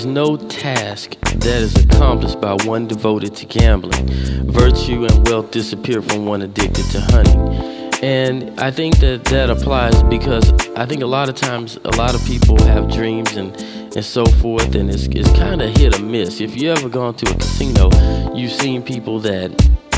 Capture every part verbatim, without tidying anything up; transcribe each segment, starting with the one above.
There's no task that is accomplished by one devoted to gambling. Virtue and wealth disappear from one addicted to hunting. And I think that that applies because I think a lot of times a lot of people have dreams and, and so forth, and it's, it's kind of hit or miss. If you ever gone to a casino, you've seen people that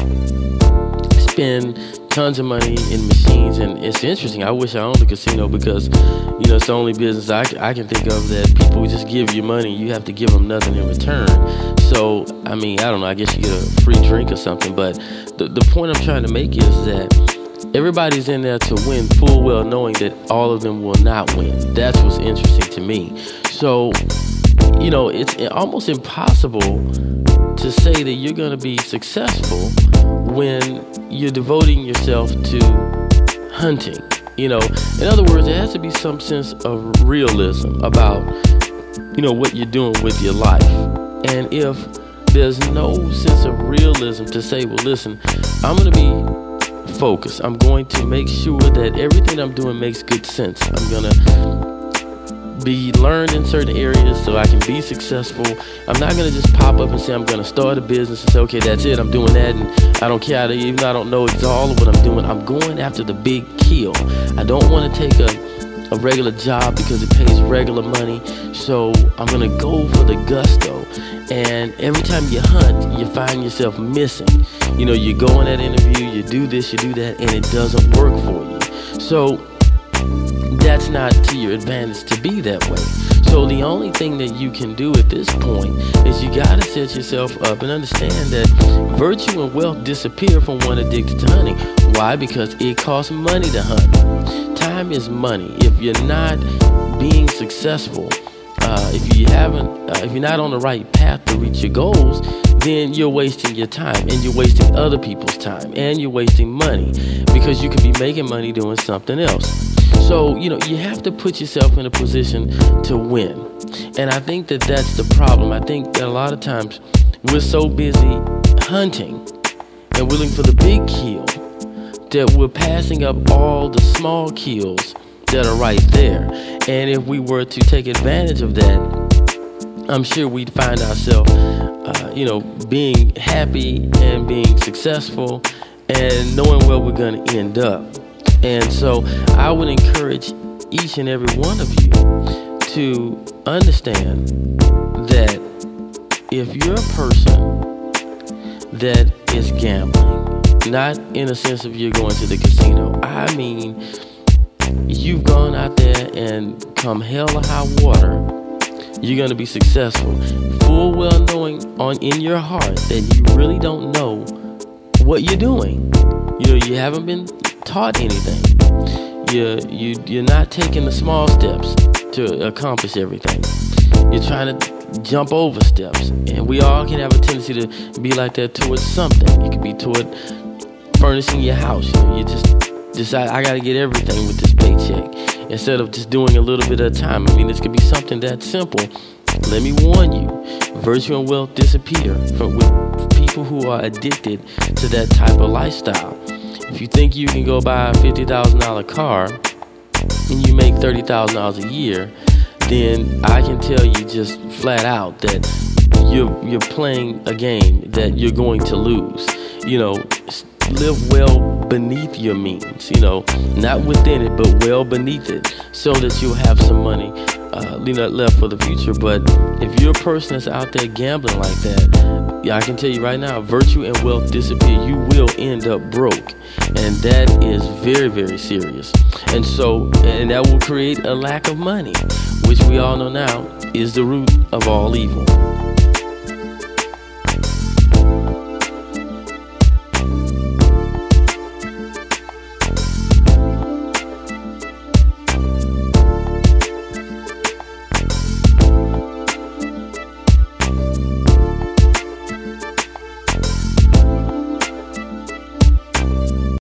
spend tons of money in machines, and it's interesting. I wish I owned a casino because, you know, it's the only business I, I can think of that people just give you money. You have to give them nothing in return. So, I mean, I don't know. I guess you get a free drink or something. But the, the point I'm trying to make is that everybody's in there to win, full well knowing that all of them will not win. That's what's interesting to me. So, you know, it's almost impossible to say that you're going to be successful when you're devoting yourself to hunting. You know, in other words, there has to be some sense of realism about, you know, what you're doing with your life. And if there's no sense of realism to say, well, listen, I'm going to be focused. I'm going to make sure that everything I'm doing makes good sense. I'm going to be learned in certain areas so I can be successful. I'm not going to just pop up and say I'm going to start a business and say, okay, that's it, I'm doing that, and I don't care, even though I don't know exactly all of what I'm doing. I'm going after the big kill. I don't want to take a, a regular job because it pays regular money, so I'm going to go for the gusto. And every time you hunt, you find yourself missing. You know, you go in that interview, you do this, you do that, and it doesn't work for you. So that's not to your advantage to be that way. So the only thing that you can do at this point is you gotta set yourself up and understand that virtue and wealth disappear from one addicted to hunting. Why? Because it costs money to hunt. Time is money. If you're not being successful, uh, if you haven't, uh, if you're not on the right path to reach your goals, then you're wasting your time, and you're wasting other people's time, and you're wasting money because you could be making money doing something else. So, you know, you have to put yourself in a position to win. And I think that that's the problem. I think that a lot of times we're so busy hunting and we're looking for the big kill that we're passing up all the small kills that are right there. And if we were to take advantage of that, I'm sure we'd find ourselves, uh, you know, being happy and being successful and knowing where we're going to end up. And so I would encourage each and every one of you to understand that if you're a person that is gambling, not in a sense of you're going to the casino, I mean you've gone out there and come hell or high water, you're going to be successful, full well knowing on in your heart that you really don't know what you're doing. You know, you haven't been taught anything. You you you're not taking the small steps to accomplish everything. You're trying to jump over steps, and we all can have a tendency to be like that towards something. It could be toward furnishing your house. You know, you just decide I got to get everything with this paycheck instead of just doing a little bit at a time. I mean, this could be something that simple. Let me warn you, virtue and wealth disappear from with people who are addicted to that type of lifestyle. If you think you can go buy a fifty thousand dollars car and you make thirty thousand dollars a year, then I can tell you just flat out that you're you're playing a game that you're going to lose. You know, live well beneath your means, you know, not within it, but well beneath it, so that you'll have some money uh, left for the future. But if you're a person that's out there gambling like that, yeah, I can tell you right now, virtue and wealth disappear. You will end up broke. And that is very, very serious. And so, and that will create a lack of money, which we all know now is the root of all evil.